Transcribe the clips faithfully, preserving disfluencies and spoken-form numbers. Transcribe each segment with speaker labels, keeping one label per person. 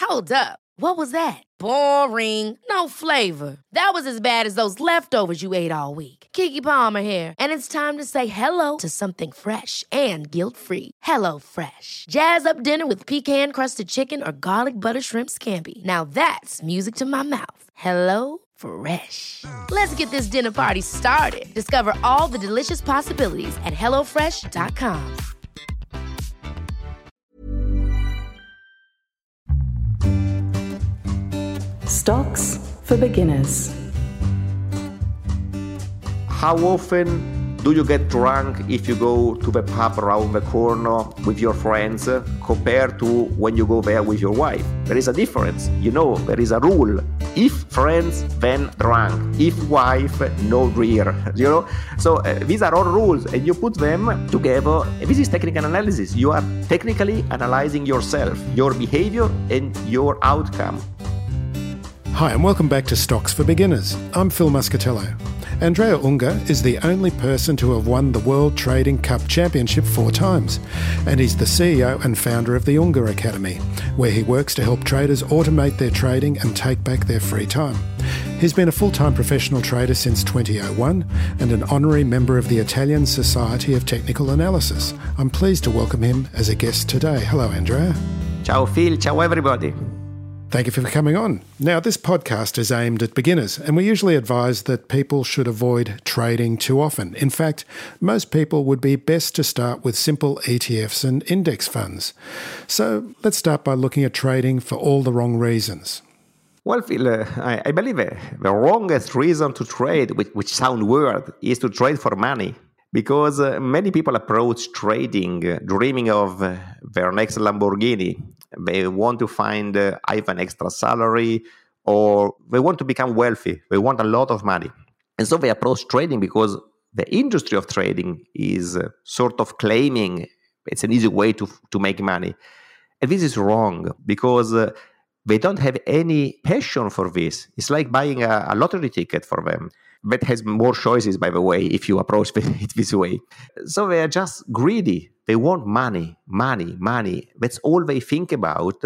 Speaker 1: Hold up. What was that? Boring. No flavor. That was as bad as those leftovers you ate all week. Keke Palmer here, and it's time to say hello to something fresh and guilt-free. Hello Fresh. Jazz up dinner with pecan-crusted chicken or garlic butter shrimp scampi. Now that's music to my mouth. Hello Fresh. Let's get this dinner party started. Discover all the delicious possibilities at hello fresh dot com.
Speaker 2: Stocks for Beginners.
Speaker 3: How often do you get drunk if you go to the pub around the corner with your friends uh, compared to when you go there with your wife? There is a difference. You know, there is a rule. If friends, then drunk. If wife, no beer. You know? So uh, these are all rules, and you put them together. This is technical analysis. You are technically analyzing yourself, your behavior, and your outcome.
Speaker 4: Hi, and welcome back to Stocks for Beginners. I'm Phil Muscatello. Andrea Unger is the only person to have won the World Trading Cup Championship four times, and he's the C E O and founder of the Unger Academy, where he works to help traders automate their trading and take back their free time. He's been a full-time professional trader since twenty oh one and an honorary member of the Italian Society of Technical Analysis. I'm pleased to welcome him as a guest today. Hello, Andrea.
Speaker 3: Ciao, Phil. Ciao, everybody.
Speaker 4: Thank you for coming on. Now, this podcast is aimed at beginners, and we usually advise that people should avoid trading too often. In fact, most people would be best to start with simple E T Fs and index funds. So let's start by looking at trading for all the wrong reasons.
Speaker 3: Well, Phil, uh, I, I believe uh, the wrongest reason to trade, which, which sounds weird, is to trade for money. Because uh, many people approach trading uh, dreaming of uh, their next Lamborghini. They want to find uh, either an extra salary, or they want to become wealthy. They want a lot of money. And so they approach trading because the industry of trading is uh, sort of claiming it's an easy way to, to make money. And this is wrong, because uh, they don't have any passion for this. It's like buying a, a lottery ticket for them. That has more choices, by the way, if you approach it this way. So they are just greedy. They want money, money, money. That's all they think about.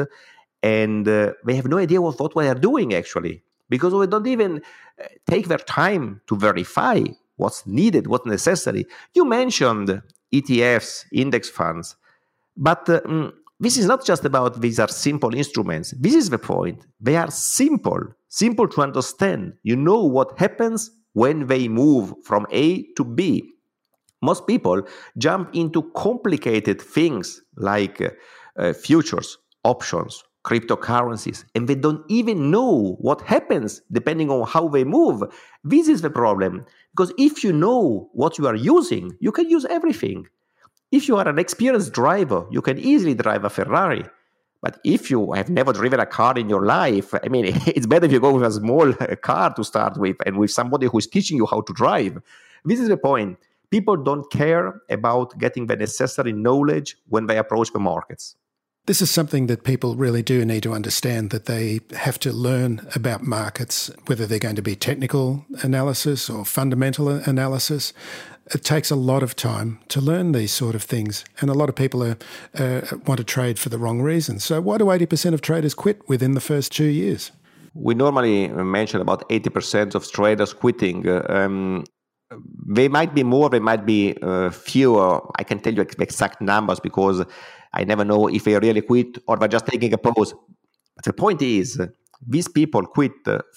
Speaker 3: And uh, they have no idea of what they are doing, actually, because they don't even take their time to verify what's needed, what's necessary. You mentioned E T Fs, index funds, but uh, this is not just about these are simple instruments. This is the point. They are simple, simple to understand. You know what happens when they move from A to B. Most people jump into complicated things like uh, uh, futures, options, cryptocurrencies, and they don't even know what happens depending on how they move. This is the problem, because if you know what you are using, you can use everything. If you are an experienced driver, you can easily drive a Ferrari. But if you have never driven a car in your life, I mean, it's better if you go with a small car to start with and with somebody who is teaching you how to drive. This is the point. People don't care about getting the necessary knowledge when they approach the markets.
Speaker 4: This is something that people really do need to understand, that they have to learn about markets, whether they're going to be technical analysis or fundamental analysis. It takes a lot of time to learn these sort of things, and a lot of people are, uh, want to trade for the wrong reasons. So why do eighty percent of traders quit within the first two years?
Speaker 3: We normally mention about eighty percent of traders quitting. Um, they might be more, they might be uh, fewer. I can tell you exact numbers because I never know if they really quit or they're just taking a pause. But the point is, these people quit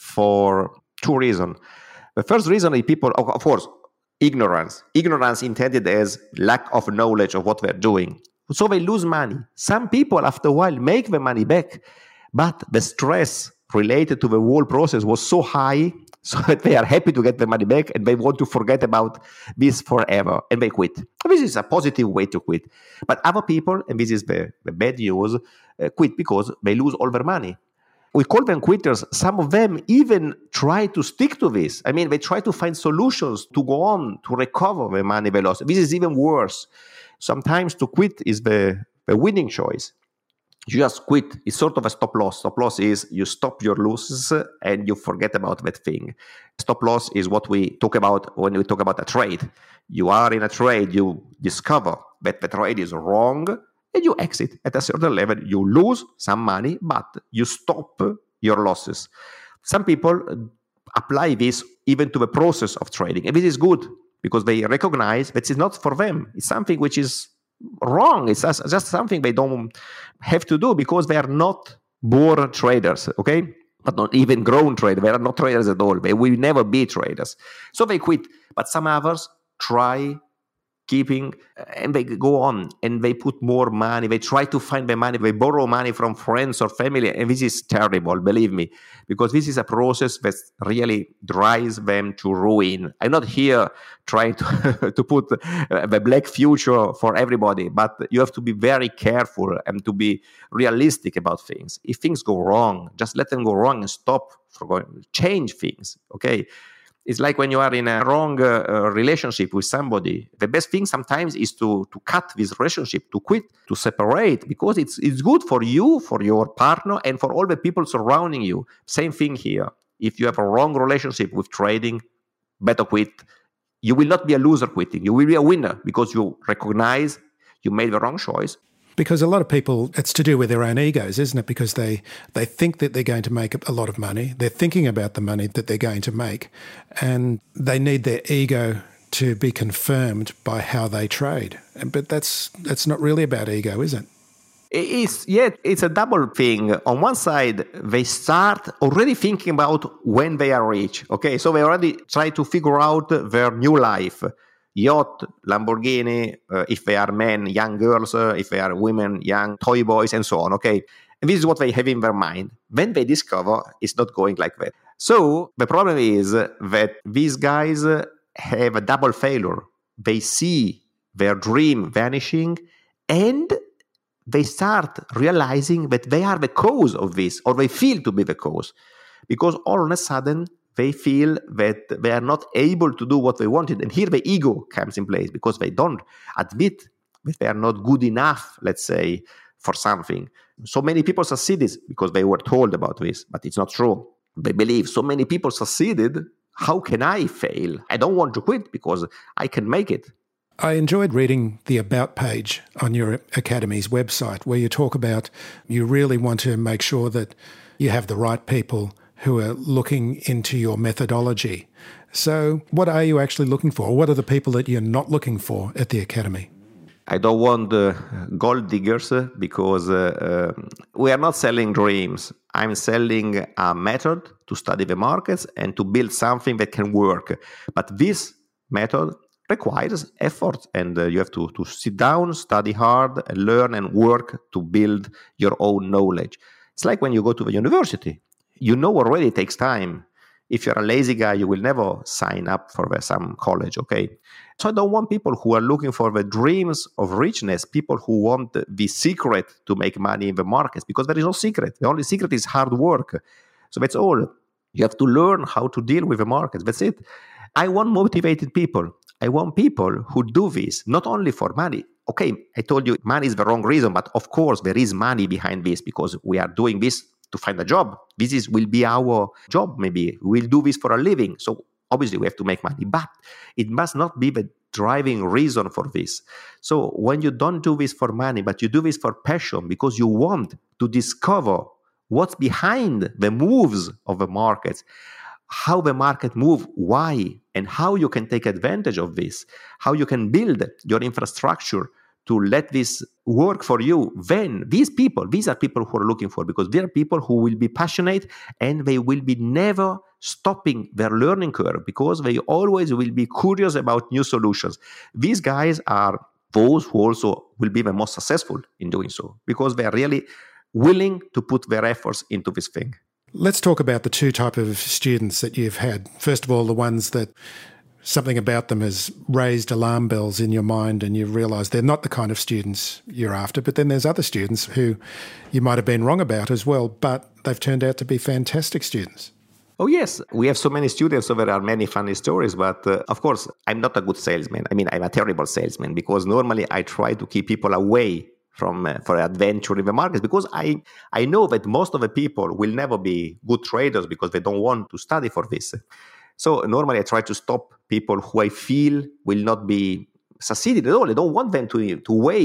Speaker 3: for two reasons. The first reason is people, of course, ignorance. Ignorance intended as lack of knowledge of what they're doing. So they lose money. Some people, after a while, make the money back, but the stress related to the whole process was so high, so that they are happy to get the money back and they want to forget about this forever, and they quit. This is a positive way to quit. But other people, and this is the, the bad news, uh, quit because they lose all their money. We call them quitters. Some of them even try to stick to this. I mean, they try to find solutions to go on, to recover the money they lost. This is even worse. Sometimes to quit is the, the winning choice. You just quit. It's sort of a stop loss. Stop loss is you stop your losses and you forget about that thing. Stop loss is what we talk about when we talk about a trade. You are in a trade, you discover that the trade is wrong, and you exit. At a certain level, you lose some money, but you stop your losses. Some people apply this even to the process of trading, and this is good because they recognize that it's not for them. It's something which is wrong. It's just, just something they don't have to do because they are not born traders, okay? But not even grown traders. They are not traders at all. They will never be traders. So they quit. But some others try keeping, and they go on, and they put more money. They try to find the money. They borrow money from friends or family. And this is terrible, believe me, because this is a process that really drives them to ruin. I'm not here trying to, to put the black future for everybody, but you have to be very careful and to be realistic about things. If things go wrong, just let them go wrong and stop for going, change things, okay? It's like when you are in a wrong uh, uh, relationship with somebody. The best thing sometimes is to, to cut this relationship, to quit, to separate, because it's it's good for you, for your partner, and for all the people surrounding you. Same thing here. If you have a wrong relationship with trading, better quit. You will not be a loser quitting. You will be a winner because you recognize you made the wrong choice.
Speaker 4: Because a lot of people, it's to do with their own egos, isn't it? Because they, they think that they're going to make a lot of money. They're thinking about the money that they're going to make, and they need their ego to be confirmed by how they trade. But that's that's not really about ego, is it?
Speaker 3: It is, yeah, it's a double thing. On one side, they start already thinking about when they are rich. Okay, so they already try to figure out their new life. Yacht, Lamborghini, uh, if they are men, young girls, uh, if they are women, young toy boys, and so on, okay? And this is what they have in their mind. Then they discover it's not going like that. So the problem is that these guys have a double failure. They see their dream vanishing, and they start realizing that they are the cause of this, or they feel to be the cause. Because all of a sudden, they feel that they are not able to do what they wanted. And here the ego comes in place because they don't admit that they are not good enough, let's say, for something. So many people succeeded because they were told about this, but it's not true. They believe so many people succeeded. How can I fail? I don't want to quit because I can make it.
Speaker 4: I enjoyed reading the About page on your Academy's website where you talk about you really want to make sure that you have the right people who are looking into your methodology. So what are you actually looking for? What are the people that you're not looking for at the Academy?
Speaker 3: I don't want uh, gold diggers uh, because uh, uh, we are not selling dreams. I'm selling a method to study the markets and to build something that can work. But this method requires effort, and uh, you have to, to sit down, study hard, and learn and work to build your own knowledge. It's like when you go to the university. You know already it takes time. If you're a lazy guy, you will never sign up for the, some college, okay? So I don't want people who are looking for the dreams of richness, people who want the secret to make money in the markets, because there is no secret. The only secret is hard work. So that's all. You have to learn how to deal with the markets. That's it. I want motivated people. I want people who do this, not only for money. Okay, I told you money is the wrong reason, but of course there is money behind this because we are doing this to find a job. This is will be our job, maybe. We'll do this for a living. So obviously we have to make money, but it must not be the driving reason for this. So when you don't do this for money, but you do this for passion because you want to discover what's behind the moves of the markets, how the market move, why, and how you can take advantage of this, how you can build your infrastructure to let this work for you, then these people, these are people who are looking for, because they are people who will be passionate and they will be never stopping their learning curve because they always will be curious about new solutions. These guys are those who also will be the most successful in doing so because they are really willing to put their efforts into this thing.
Speaker 4: Let's talk about the two types of students that you've had. First of all, the ones that something about them has raised alarm bells in your mind and you realise they're not the kind of students you're after. But then there's other students who you might have been wrong about as well, but they've turned out to be fantastic students.
Speaker 3: Oh, yes. We have so many students, so there are many funny stories. But uh, of course, I'm not a good salesman. I mean, I'm a terrible salesman because normally I try to keep people away from uh, for adventure in the markets because I, I know that most of the people will never be good traders because they don't want to study for this. So normally I try to stop people who I feel will not be succeeded at all. I don't want them to, to waste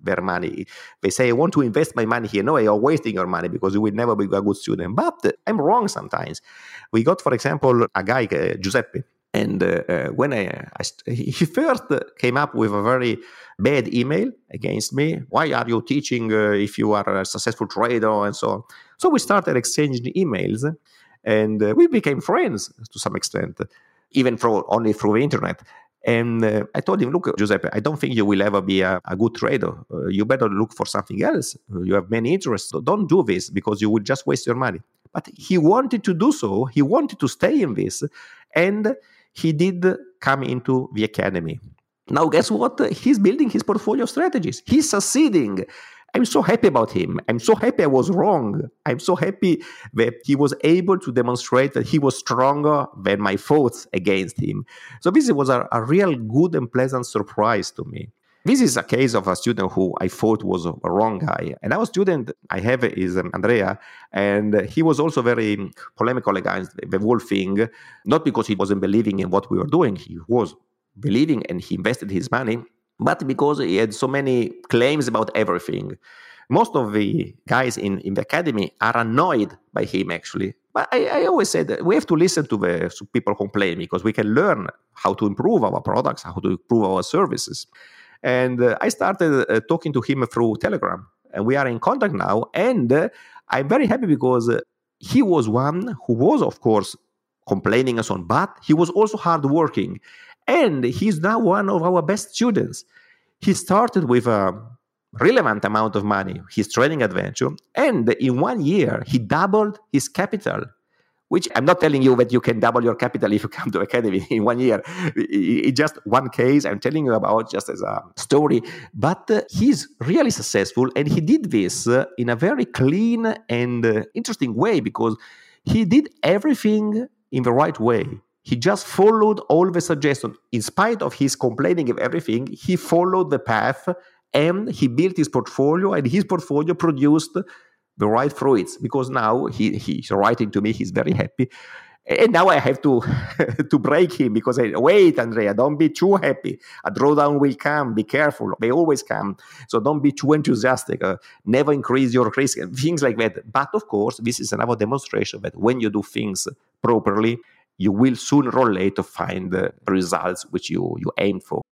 Speaker 3: their money. They say, I want to invest my money here. No, you're wasting your money because you will never be a good student. But I'm wrong sometimes. We got, for example, a guy, uh, Giuseppe. And uh, uh, when I, I, he first came up with a very bad email against me. Why are you teaching uh, if you are a successful trader and so on? So we started exchanging emails, and uh, we became friends to some extent, even through, only through the internet. And uh, I told him, look, Giuseppe, I don't think you will ever be a, a good trader. Uh, you better look for something else. Uh, you have many interests. So don't do this because you will just waste your money. But he wanted to do so. He wanted to stay in this. And he did come into the academy. Now, guess what? He's building his portfolio strategies. He's succeeding. I'm so happy about him. I'm so happy I was wrong. I'm so happy that he was able to demonstrate that he was stronger than my thoughts against him. So this was a, a real good and pleasant surprise to me. This is a case of a student who I thought was a wrong guy. And our student I have is um, Andrea, and he was also very polemical against the whole thing, not because he wasn't believing in what we were doing. He was believing and he invested his money, but because he had so many claims about everything. Most of the guys in, in the academy are annoyed by him, actually. But I, I always said that we have to listen to the to people complain because we can learn how to improve our products, how to improve our services. And uh, I started uh, talking to him through Telegram, and we are in contact now. And uh, I'm very happy because uh, he was one who was, of course, complaining and so on, but he was also hardworking. And he's now one of our best students. He started with a relevant amount of money, his trading adventure, and in one year, he doubled his capital. Which I'm not telling you that you can double your capital if you come to Academy in one year. It's just one case I'm telling you about just as a story. But uh, he's really successful, and he did this uh, in a very clean and uh, interesting way because he did everything in the right way. He just followed all the suggestions. In spite of his complaining of everything, he followed the path, and he built his portfolio, and his portfolio produced the right fruits, because now he, he's writing to me, he's very happy. And now I have to to break him because I wait, Andrea, don't be too happy. A drawdown will come, be careful. They always come. So don't be too enthusiastic. Uh, never increase your risk, and things like that. But of course, this is another demonstration that when you do things properly, you will sooner or later find the results which you, you aimed for.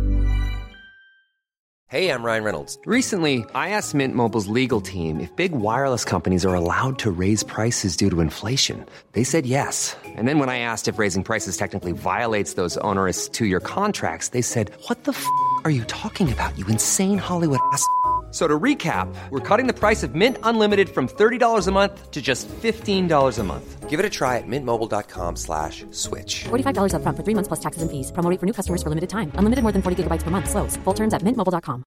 Speaker 5: Hey, I'm Ryan Reynolds. Recently, I asked Mint Mobile's legal team if big wireless companies are allowed to raise prices due to inflation. They said yes. And then when I asked if raising prices technically violates those onerous two-year contracts, they said, what the f*** are you talking about, you insane Hollywood ass f- So to recap, we're cutting the price of Mint Unlimited from thirty dollars a month to just fifteen dollars a month. Give it a try at mintmobile.com slash switch.
Speaker 6: forty-five dollars up front for three months plus taxes and fees. Promo rate for new customers for limited time. Unlimited more than forty gigabytes per month. Slows full terms at mint mobile dot com.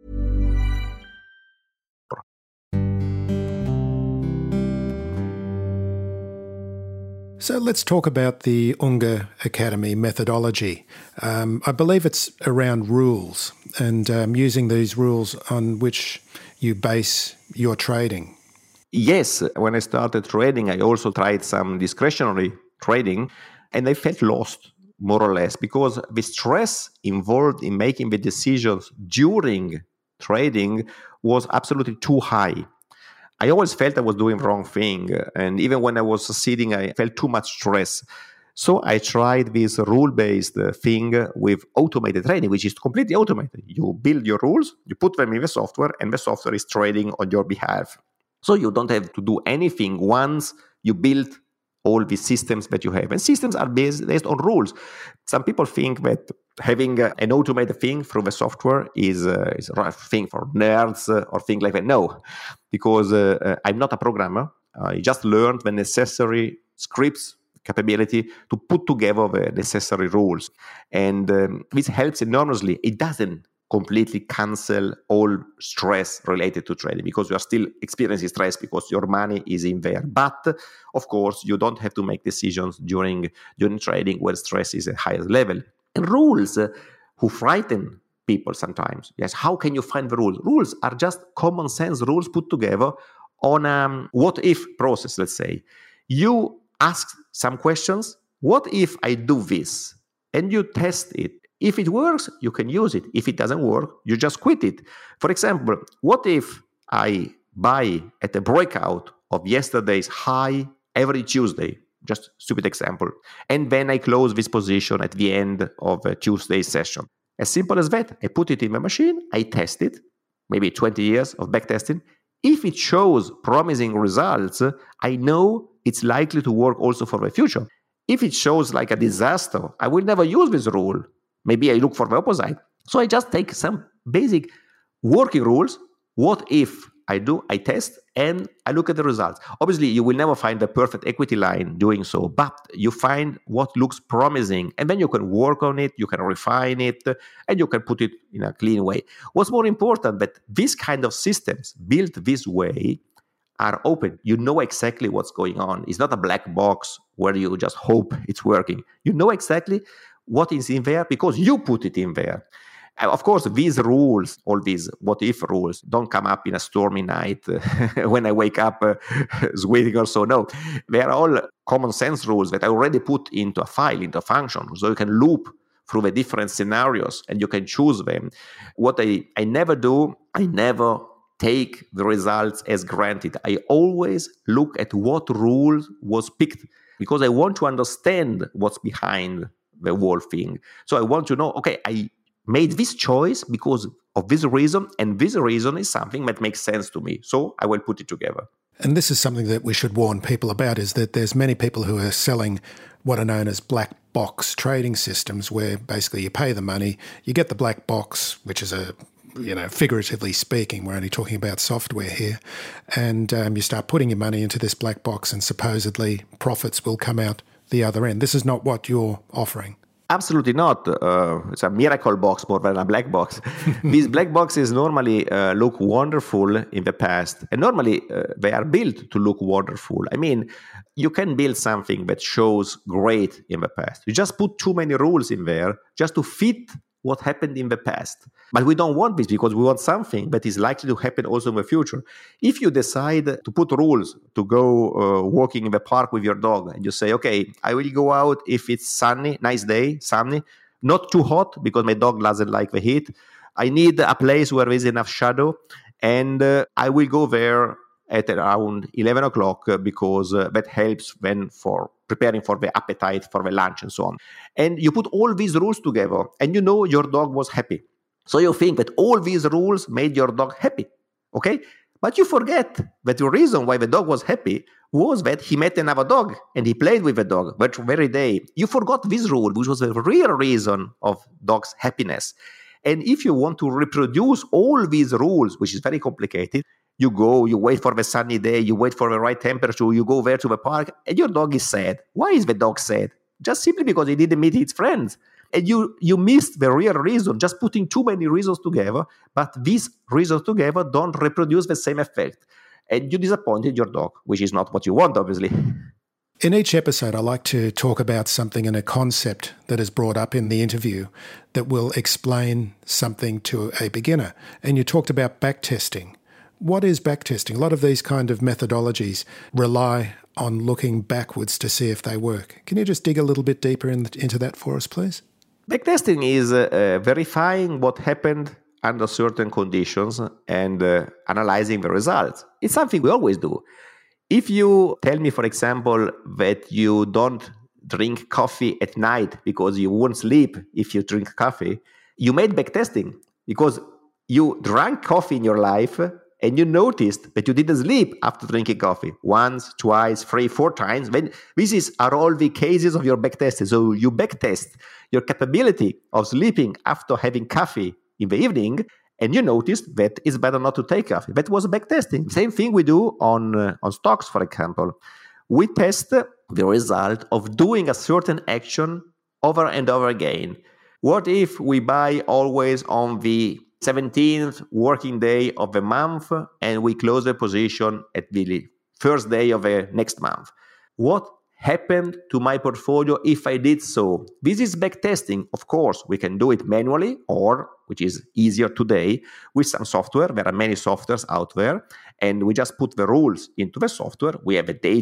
Speaker 4: So let's talk about the Unger Academy methodology. Um, I believe it's around rules and um, using these rules on which you base your trading.
Speaker 3: Yes, when I started trading, I also tried some discretionary trading, and I felt lost, more or less, because the stress involved in making the decisions during trading was absolutely too high. I always felt I was doing the wrong thing, and even when I was succeeding, I felt too much stress. So I tried this rule-based thing with automated trading, which is completely automated. You build your rules, you put them in the software, and the software is trading on your behalf. So you don't have to do anything once you build all the systems that you have. And systems are based, based on rules. Some people think that having uh, an automated thing through the software is, uh, is a thing for nerds uh, or things like that. No, because uh, uh, I'm not a programmer. I just learned the necessary scripts capability to put together the necessary rules. And um, this helps enormously. It doesn't completely cancel all stress related to trading, because you are still experiencing stress because your money is in there. But of course, you don't have to make decisions during, during trading where stress is at highest level. And rules uh, who frighten people sometimes. Yes, how can you find the rules? Rules are just common sense rules put together on a um, what if process, let's say. You ask some questions. What if I do this? And you test it. If it works, you can use it. If it doesn't work, you just quit it. For example, what if I buy at a breakout of yesterday's high every Tuesday? Just stupid example. And then I close this position at the end of a Tuesday session. As simple as that. I put it in my machine, I test it, maybe twenty years of backtesting. If it shows promising results, I know it's likely to work also for the future. If it shows like a disaster, I will never use this rule. Maybe I look for the opposite. So I just take some basic working rules. What if I do, I test, and I look at the results. Obviously, you will never find the perfect equity line doing so, but you find what looks promising, and then you can work on it, you can refine it, and you can put it in a clean way. What's more important, that these kind of systems built this way are open. You know exactly what's going on. It's not a black box where you just hope it's working. You know exactly what is in there because you put it in there. Of course, these rules, all these what-if rules, don't come up in a stormy night when I wake up uh, sweating or so. No, they are all common sense rules that I already put into a file, into a function. So you can loop through the different scenarios and you can choose them. What I, I never do, I never take the results as granted. I always look at what rule was picked because I want to understand what's behind the whole thing. So I want to know, okay, I made this choice because of this reason, and this reason is something that makes sense to me. So I will put it together.
Speaker 4: And this is something that we should warn people about, is that there's many people who are selling what are known as black box trading systems, where basically you pay the money, you get the black box, which is a, you know, figuratively speaking, we're only talking about software here, and um, you start putting your money into this black box and supposedly profits will come out the other end. This is not what you're offering.
Speaker 3: Absolutely not. Uh, it's a miracle box more than a black box. These black boxes normally uh, look wonderful in the past, and normally uh, they are built to look wonderful. I mean, you can build something that shows great in the past. You just put too many rules in there just to fit what happened in the past. But we don't want this because we want something that is likely to happen also in the future. If you decide to put rules to go uh, walking in the park with your dog and you say, okay, I will go out if it's sunny, nice day, sunny, not too hot because my dog doesn't like the heat. I need a place where there is enough shadow, and uh, I will go there at around eleven o'clock uh, because uh, that helps when for preparing for the appetite for the lunch and so on. And you put all these rules together and you know your dog was happy. So you think that all these rules made your dog happy, okay? But you forget that the reason why the dog was happy was that he met another dog and he played with the dog that very day. You forgot this rule, which was the real reason of dog's happiness. And if you want to reproduce all these rules, which is very complicated, you go, you wait for the sunny day, you wait for the right temperature, you go there to the park, and your dog is sad. Why is the dog sad? Just simply because he didn't meet his friends. And you, you missed the real reason, just putting too many reasons together, but these reasons together don't reproduce the same effect. And you disappointed your dog, which is not what you want, obviously.
Speaker 4: In each episode, I like to talk about something in a concept that is brought up in the interview that will explain something to a beginner. And you talked about backtesting. What is backtesting? A lot of these kind of methodologies rely on looking backwards to see if they work. Can you just dig a little bit deeper in the, into that for us, please?
Speaker 3: Backtesting is uh, uh, verifying what happened under certain conditions and uh, analyzing the results. It's something we always do. If you tell me, for example, that you don't drink coffee at night because you won't sleep if you drink coffee, you made backtesting because you drank coffee in your life and you noticed that you didn't sleep after drinking coffee once, twice, three, four times. When this is are all the cases of your backtesting. So you backtest your capability of sleeping after having coffee in the evening, and you noticed that it's better not to take coffee. That was backtesting. Same thing we do on uh, on stocks, for example. We test the result of doing a certain action over and over again. What if we buy always on the seventeenth working day of the month and we close the position at the first day of the next month? What happened to my portfolio if I did so? This is backtesting. Of course, we can do it manually, or, which is easier today, with some software. There are many softwares out there, and we just put the rules into the software. We have the data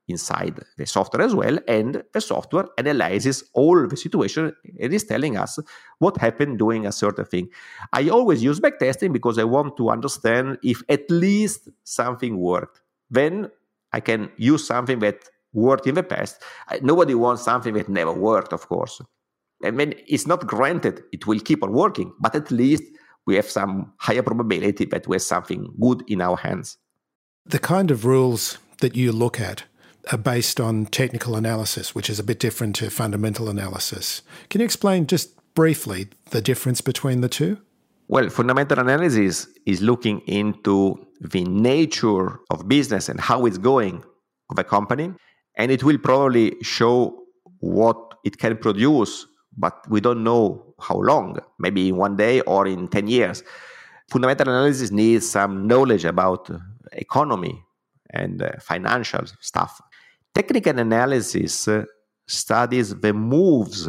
Speaker 3: inside the software as well, and the software analyzes all the situation and is telling us what happened doing a certain thing. I always use backtesting because I want to understand if at least something worked. Then I can use something that worked in the past. Nobody wants something that never worked, of course. And then it's not granted it will keep on working, but at least we have some higher probability that we have something good in our hands.
Speaker 4: The kind of rules that you look at are based on technical analysis, which is a bit different to fundamental analysis. Can you explain just briefly the difference between the two?
Speaker 3: Well, fundamental analysis is looking into the nature of business and how it's going of a company, and it will probably show what it can produce, but we don't know how long, maybe in one day or in ten years. Fundamental analysis needs some knowledge about economy and uh, financial stuff. Technical analysis uh, studies the moves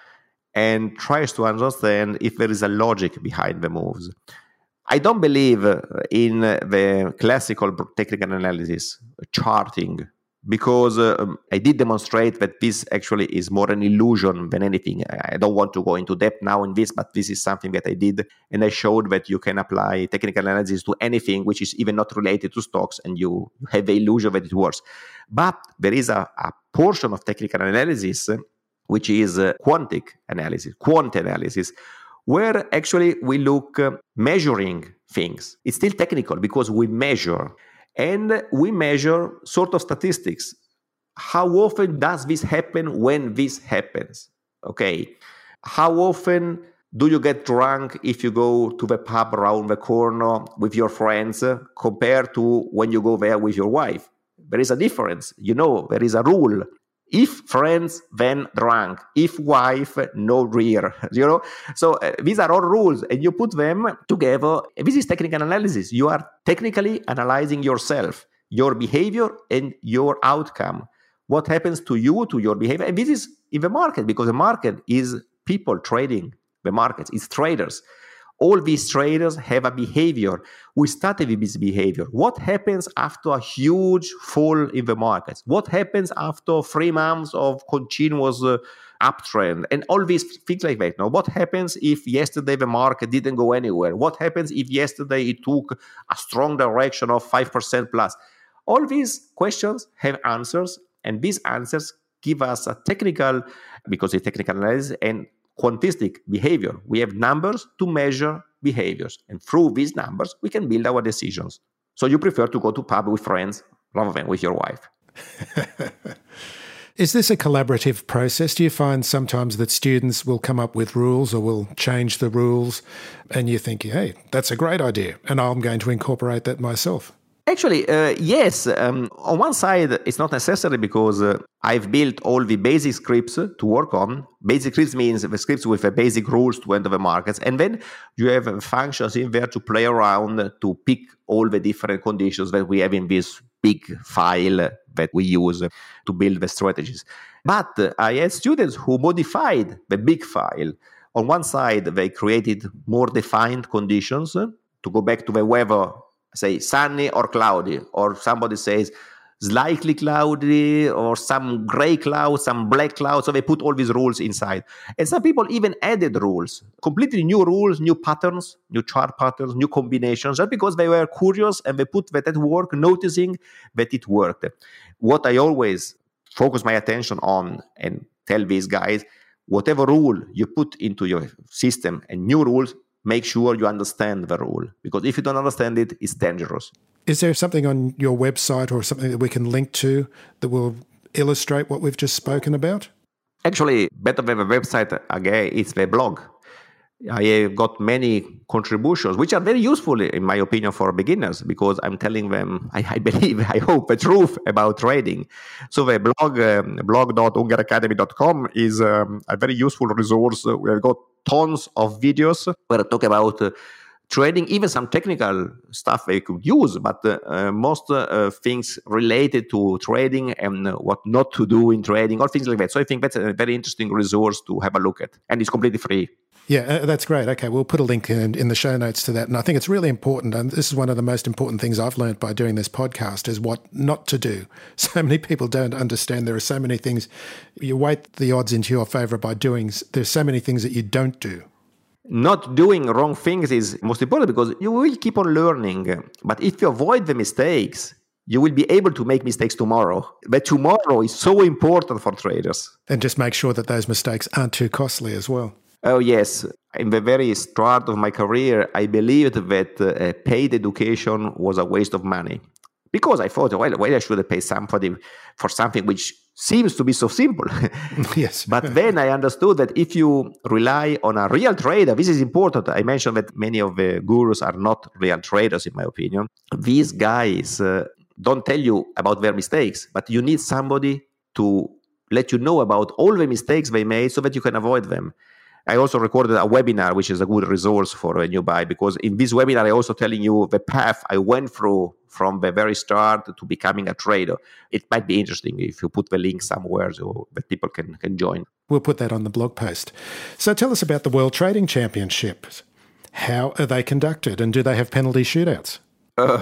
Speaker 3: and tries to understand if there is a logic behind the moves. I don't believe in the classical technical analysis, charting, because uh, I did demonstrate that this actually is more an illusion than anything. I don't want to go into depth now in this, but this is something that I did, and I showed that you can apply technical analysis to anything which is even not related to stocks, and you have the illusion that it works. But there is a, a portion of technical analysis which is uh, quantic analysis, quant analysis, where actually we look uh, measuring things. It's still technical because we measure. And we measure sort of statistics. How often does this happen when this happens? Okay. How often do you get drunk if you go to the pub around the corner with your friends uh, compared to when you go there with your wife? There is a difference. You know, there is a rule. If friends, then drunk. If wife, no beer. You know, so uh, these are all rules, and you put them together. This is technical analysis. You are technically analyzing yourself, your behavior, and your outcome. What happens to you, to your behavior, and this is in the market, because the market is people trading the markets. It's traders. All these traders have a behavior. We started with this behavior. What happens after a huge fall in the markets? What happens after three months of continuous uh, uptrend? And all these things like that. Now, what happens if yesterday the market didn't go anywhere? What happens if yesterday it took a strong direction of five percent plus? All these questions have answers, and these answers give us a technical, because it's technical analysis, and quantistic behavior. We have numbers to measure behaviors, and through these numbers we can build our decisions. So you prefer to go to pub with friends rather than with your wife.
Speaker 4: Is this a collaborative process? Do you find sometimes that students will come up with rules or will change the rules and you think, hey, that's a great idea and I'm going to incorporate that myself?
Speaker 3: Actually, uh, yes. Um, on one side, it's not necessary because uh, I've built all the basic scripts to work on. Basic scripts means the scripts with the basic rules to enter the markets. And then you have functions in there to play around to pick all the different conditions that we have in this big file that we use to build the strategies. But uh, I had students who modified the big file. On one side, they created more defined conditions uh, to go back to the weather, say sunny or cloudy, or somebody says slightly cloudy, or some gray cloud, some black cloud. So they put all these rules inside. And some people even added rules, completely new rules, new patterns, new chart patterns, new combinations, just because they were curious and they put that at work, noticing that it worked. What I always focus my attention on and tell these guys, whatever rule you put into your system and new rules, make sure you understand the rule, because if you don't understand it, it's dangerous.
Speaker 4: Is there something on your website or something that we can link to that will illustrate what we've just spoken about?
Speaker 3: Actually, better than the website, again, it's the blog. I have got many contributions, which are very useful, in my opinion, for beginners, because I'm telling them, I, I believe, I hope, the truth about trading. So the blog, um, blog dot ungar academy dot com is um, a very useful resource. We have got tons of videos where I talk about uh, trading, even some technical stuff they could use, but uh, uh, most uh, things related to trading and uh, what not to do in trading, all things like that. So I think that's a very interesting resource to have a look at, and it's completely free.
Speaker 4: Yeah, uh, that's great. Okay, we'll put a link in, in the show notes to that. And I think it's really important, and this is one of the most important things I've learned by doing this podcast, is what not to do. So many people don't understand there are so many things. You weight the odds into your favour by doing, there's so many things that you don't do.
Speaker 3: Not doing wrong things is most important because you will keep on learning. But if you avoid the mistakes, you will be able to make mistakes tomorrow. But tomorrow is so important for traders.
Speaker 4: And just make sure that those mistakes aren't too costly as well.
Speaker 3: Oh, yes. In the very start of my career, I believed that uh, paid education was a waste of money. Because I thought, well, why should I pay somebody for something which seems to be so simple?
Speaker 4: Yes.
Speaker 3: But then I understood that if you rely on a real trader, this is important. I mentioned that many of the gurus are not real traders, in my opinion. These guys uh, don't tell you about their mistakes, but you need somebody to let you know about all the mistakes they made so that you can avoid them. I also recorded a webinar, which is a good resource for a new buy, because in this webinar, I also telling you the path I went through from the very start to becoming a trader. It might be interesting if you put the link somewhere so that people can, can join.
Speaker 4: We'll put that on the blog post. So tell us about the World Trading Championships. How are they conducted, and do they have penalty shootouts?
Speaker 3: Uh,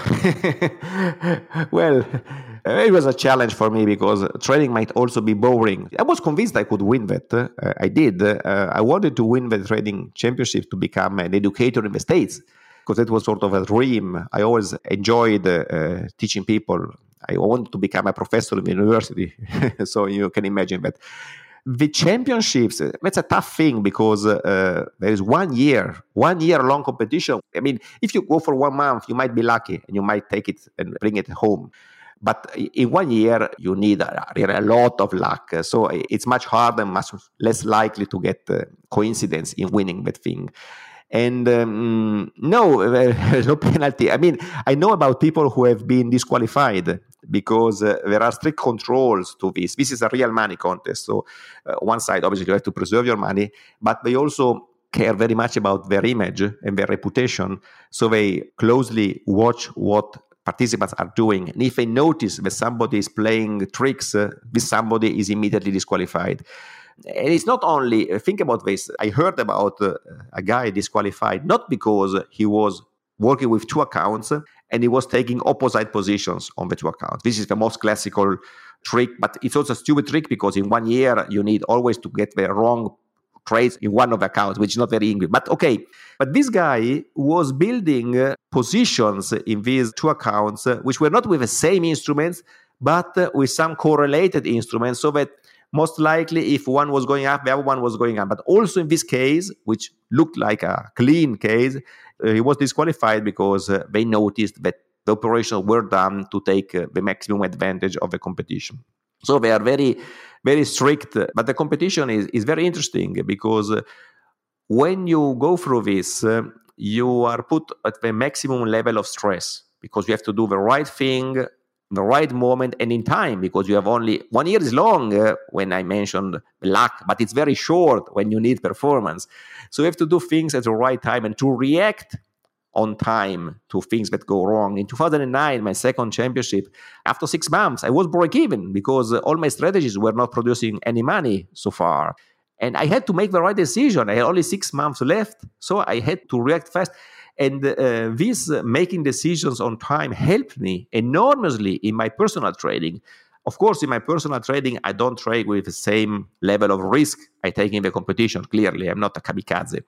Speaker 3: well, it was a challenge for me because trading might also be boring. I was convinced I could win that. Uh, I did. Uh, I wanted to win the trading championship to become an educator in the States because that was sort of a dream. I always enjoyed uh, teaching people. I wanted to become a professor in the university. So you can imagine that. The championships, that's a tough thing because uh, there is one year, one year long competition. I mean, if you go for one month, you might be lucky and you might take it and bring it home. But in one year, you need a, a lot of luck. So it's much harder and much less likely to get uh, coincidence in winning that thing. And um, no, there's no penalty. I mean, I know about people who have been disqualified because uh, there are strict controls to this. This is a real money contest. So uh, one side, obviously, you have to preserve your money, but they also care very much about their image and their reputation. So they closely watch what participants are doing. And if they notice that somebody is playing tricks, uh, this somebody is immediately disqualified. And it's not only, think about this, I heard about uh, a guy disqualified, not because he was working with two accounts and he was taking opposite positions on the two accounts. This is the most classical trick, but it's also a stupid trick because in one year you need always to get the wrong trades in one of the accounts, which is not very English. But okay, but this guy was building uh, positions in these two accounts, uh, which were not with the same instruments, but uh, with some correlated instruments, so that most likely, if one was going up, the other one was going up. But also in this case, which looked like a clean case, uh, he was disqualified because uh, they noticed that the operations were done to take uh, the maximum advantage of the competition. So they are very, very strict. But the competition is, is very interesting because uh, when you go through this, uh, you are put at the maximum level of stress because you have to do the right thing, the right moment and in time, because you have only one year is long uh, when I mentioned luck, but it's very short when you need performance. So you have to do things at the right time and to react on time to things that go wrong. In two thousand nine, my second championship, after six months, I was break even because all my strategies were not producing any money so far. And I had to make the right decision. I had only six months left, so I had to react fast. And uh, this uh, making decisions on time helped me enormously in my personal trading. Of course, in my personal trading, I don't trade with the same level of risk I take in the competition. Clearly, I'm not a kamikaze.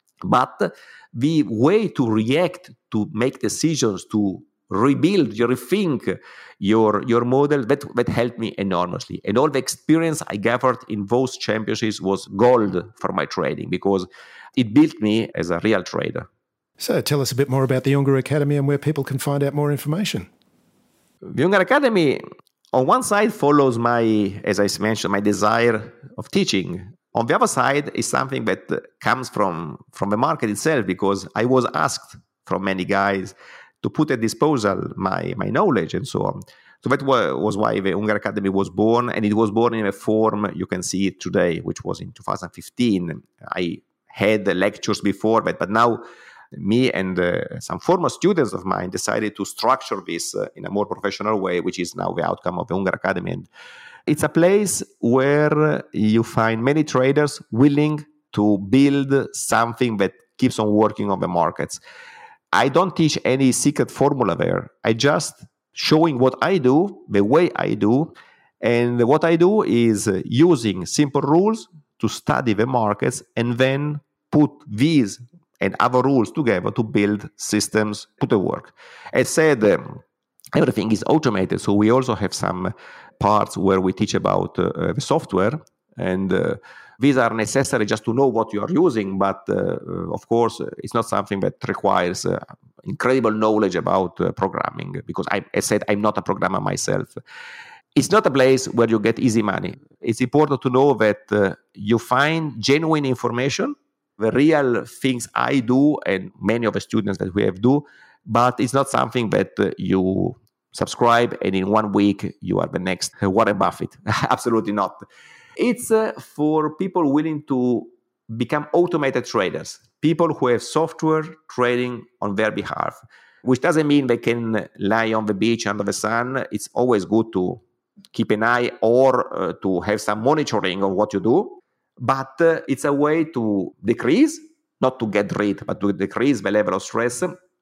Speaker 3: But the way to react, to make decisions, to rebuild, you rethink your, your model, that, that helped me enormously. And all the experience I gathered in those championships was gold for my trading because it built me as a real trader.
Speaker 4: So tell us a bit more about the Unger Academy and where people can find out more information.
Speaker 3: The Unger Academy, on one side, follows my, as I mentioned, my desire of teaching. On the other side is something that comes from, from the market itself because I was asked from many guys to put at disposal my, my knowledge and so on. So that was why the Unger Academy was born, and it was born in a form you can see it today, which was in two thousand fifteen. I had the lectures before that, but now me and uh, some former students of mine decided to structure this uh, in a more professional way, which is now the outcome of the Unger Academy. And it's a place where you find many traders willing to build something that keeps on working on the markets. I don't teach any secret formula there. I just showing what I do, the way I do. And what I do is using simple rules to study the markets and then put these and other rules together to build systems to the work. As said, um, everything is automated. So we also have some parts where we teach about uh, the software. And uh, these are necessary just to know what you are using. But uh, of course, it's not something that requires uh, incredible knowledge about uh, programming, because I, as said, I'm not a programmer myself. It's not a place where you get easy money. It's important to know that uh, you find genuine information, the real things I do and many of the students that we have do, but it's not something that uh, you subscribe and in one week you are the next Warren Buffett. Absolutely not. It's uh, for people willing to become automated traders, people who have software trading on their behalf, which doesn't mean they can lie on the beach under the sun. It's always good to keep an eye or uh, to have some monitoring of what you do. But uh, it's a way to decrease, not to get rid, but to decrease the level of stress.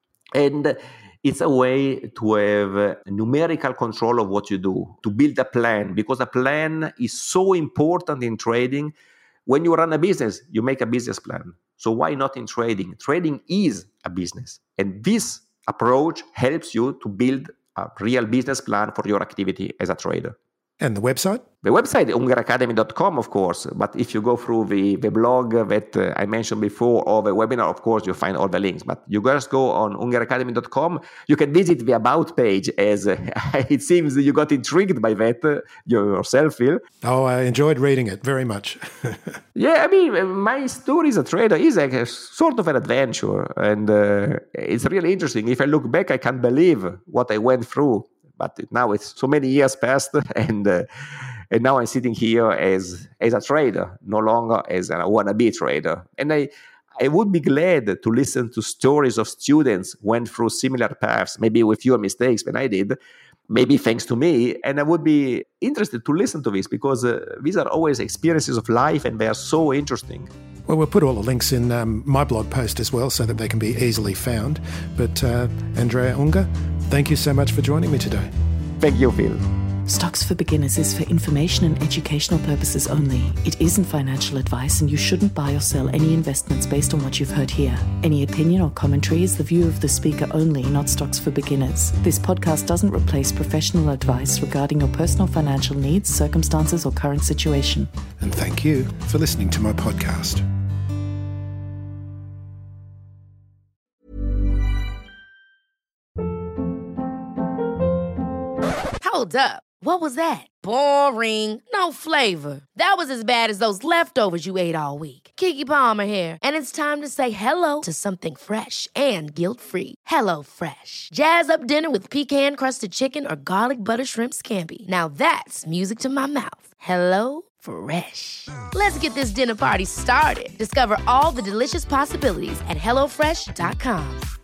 Speaker 3: And it's a way to have uh, numerical control of what you do, to build a plan, because a plan is so important in trading. When you run a business, you make a business plan. So why not in trading? Trading is a business. And this approach helps you to build a real business plan for your activity as a trader.
Speaker 4: And the website?
Speaker 3: The website, unger academy dot com, of course. But if you go through the, the blog that uh, I mentioned before, or the webinar, of course, you find all the links. But you just go on unger academy dot com. You can visit the About page, as uh, it seems you got intrigued by that uh, yourself, Phil.
Speaker 4: Oh, I enjoyed reading it very much.
Speaker 3: Yeah, I mean, my story as a trader is like a sort of an adventure. And uh, it's really interesting. If I look back, I can't believe what I went through. But now it's so many years passed, and uh, and now I'm sitting here as as a trader, no longer as a wannabe trader. And I I would be glad to listen to stories of students who went through similar paths, maybe with fewer mistakes than I did, maybe thanks to me. And I would be interested to listen to this, because uh, these are always experiences of life, and they are so interesting.
Speaker 4: Well, we'll put all the links in um, my blog post as well, so that they can be easily found. But uh, Andrea Unger, thank you so much for joining me today.
Speaker 3: Thank you, Phil.
Speaker 2: Stocks for Beginners is for information and educational purposes only. It isn't financial advice, and you shouldn't buy or sell any investments based on what you've heard here. Any opinion or commentary is the view of the speaker only, not Stocks for Beginners. This podcast doesn't replace professional advice regarding your personal financial needs, circumstances, or current situation.
Speaker 4: And thank you for listening to my podcast.
Speaker 1: Hold up. What was that? Boring. No flavor. That was as bad as those leftovers you ate all week. Keke Palmer here, and it's time to say hello to something fresh and guilt-free. Hello Fresh. Jazz up dinner with pecan-crusted chicken or garlic butter shrimp scampi. Now that's music to my mouth. Hello Fresh. Let's get this dinner party started. Discover all the delicious possibilities at hello fresh dot com.